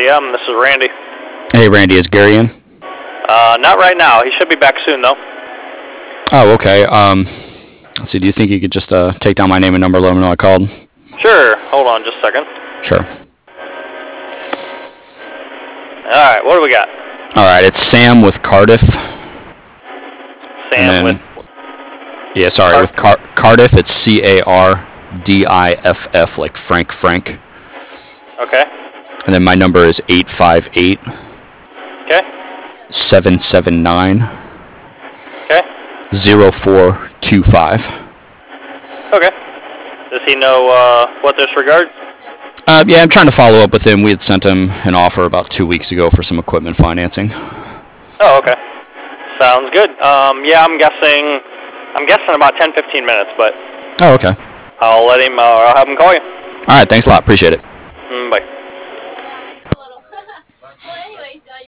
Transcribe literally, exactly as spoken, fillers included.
C M. This is Randy. Hey, Randy, is Gary in? Uh, not right now. He should be back soon, though. Oh, okay. Um, let's see. Do you think you could just uh, take down my name and number, let him know I called? Sure. Hold on just a second. Sure. All right. What do we got? All right. It's Sam with Cardiff. Sam then, with... Yeah, sorry. Car- with Car- Cardiff, it's C A R D I F F, like Frank Frank. Okay. And then my number is eight five eight. Okay. seven seven nine. Okay. zero four two five. Okay. Does he know uh, what this regards? Uh, yeah, I'm trying to follow up with him. We had sent him an offer about two weeks ago for some equipment financing. Oh, okay. Sounds good. Um, yeah, I'm guessing, I'm guessing about ten, fifteen minutes, but Oh, okay. I'll let him, uh, I'll have him call you. All right, thanks a lot. Appreciate it. Mm, bye.